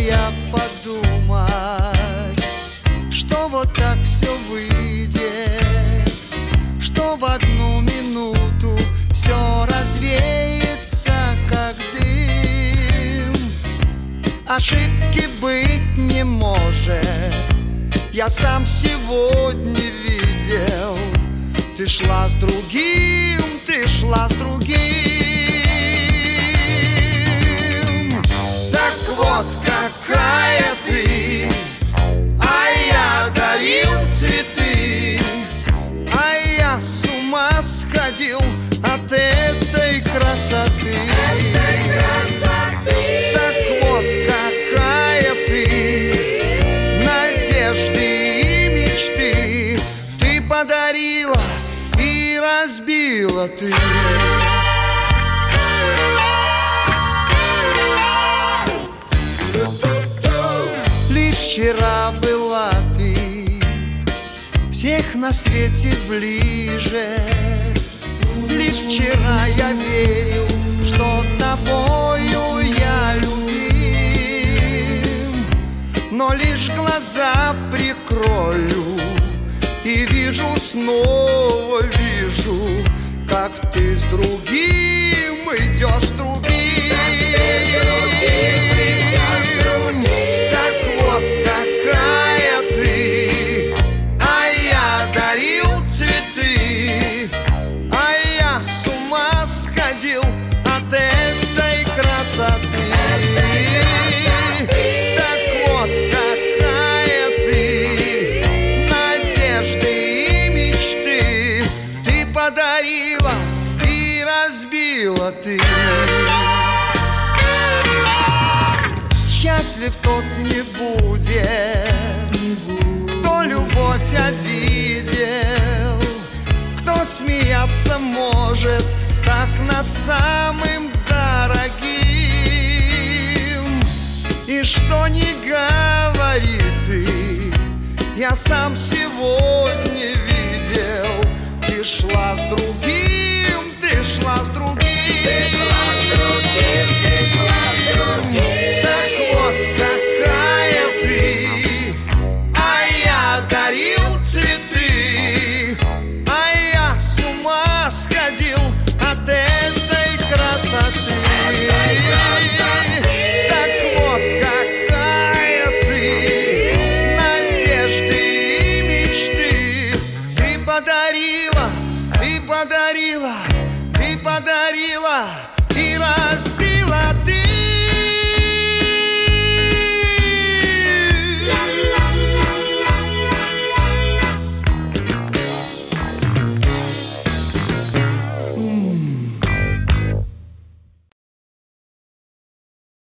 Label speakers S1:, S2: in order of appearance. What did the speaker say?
S1: я подумать, что вот так все выйдет, что в одну минуту все развеется, как дым. Ошибки быть не может, я сам сегодня видел. Ты шла с другим, ты шла с другим. Так вот какая ты, а я дарил цветы, а я с ума сходил от этой красоты. Так вот какая ты, надежды и мечты ты подарила и разбила ты. Лишь вчера была ты всех на свете ближе. Лишь вчера я верил, что тобою я любим. Но лишь глаза прикрою и вижу, снова вижу, как ты с другим идешь, с другим. Так вот какая ты, а я дарил цветы, а я с ума сходил от этой красоты. Так вот какая ты, надежды и мечты ты подарила и разбила ты. Счастлив тот не будет, кто любовь обидел, кто смеяться может так над самым дорогим. И что ни говори ты, я сам сегодня видел. Ты шла с другим, ты шла с другим. Ты шла с другим, ты шла с другим. Так вот какая ты, а я дарил цветы, а я с ума сходил от этой красоты. Так вот какая ты, надежды и мечты ты подарила, ты подарила, ты подарила и